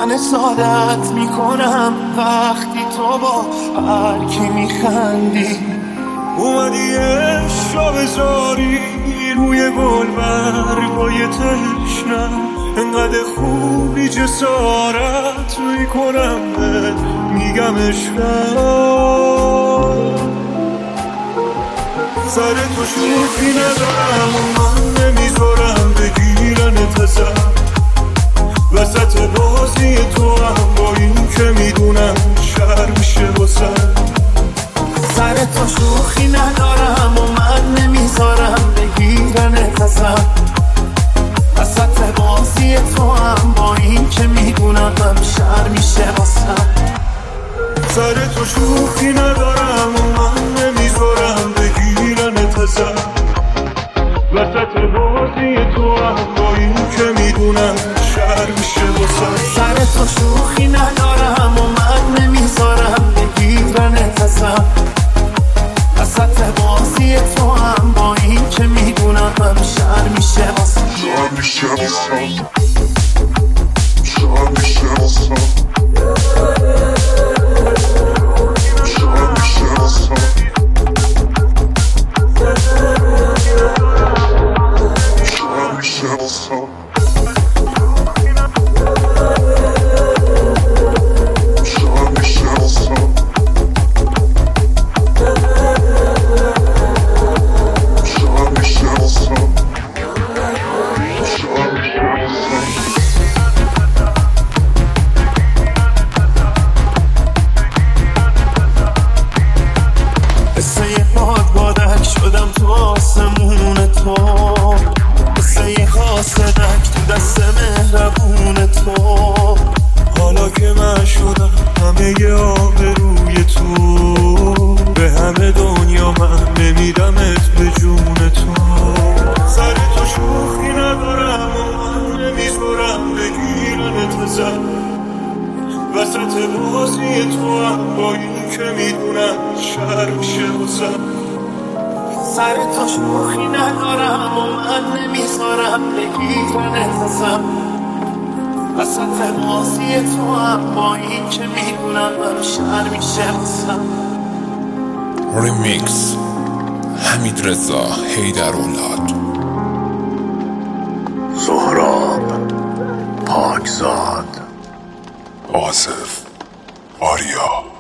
من سعادت میکنم وقتی تو با هر کی میخندی. اومدی عشق بذاری روی گلبرگای تشنم، انقدر خوبی جسارت میکنم بهت میگم عشقم. سر تو شوخی ندارم و من نمیذارم بگیرنت ازم، وسط بازی تو هم با این که میدونم شر میشه واسم. سر تو شوخی ندارم و من نمیذارم بگیرنت ازم، وسط بازی تو هم با این که میدونم شر میشه واسم. سر تو شوخی ندارم و من نمیذارم بگیرنت ازم، وسط بازی تو هم با این که میدونم شر میشه واسم. سر تو شوخی ندارم و من نمیذارم بگیرنت ازم، وسط بازی تو هم با این که میدونم شر میشه واسم. شر میشه واسم. شر میشه واسم. شدم تو آسمون تو، مثل یه خاصدک تو دست مهربون تو. حالا که من شدم همه ی آبروی تو، به همه دنیا من نمیدمت به جون تو. سر تو شوخی ندارم و من نمیذارم بگیرنت ازم، وسط بازی تو هم با این که میدونم شر میشه واسم. سر تو شوخی ندارم و من نمیذارم بگیرنت ازم، وسط بازی تو هم با این که میدونم شر میشه واسم. ریمیکس حمیدرضا حیدرولاد. سهراب پاکزاد. آصف آریا.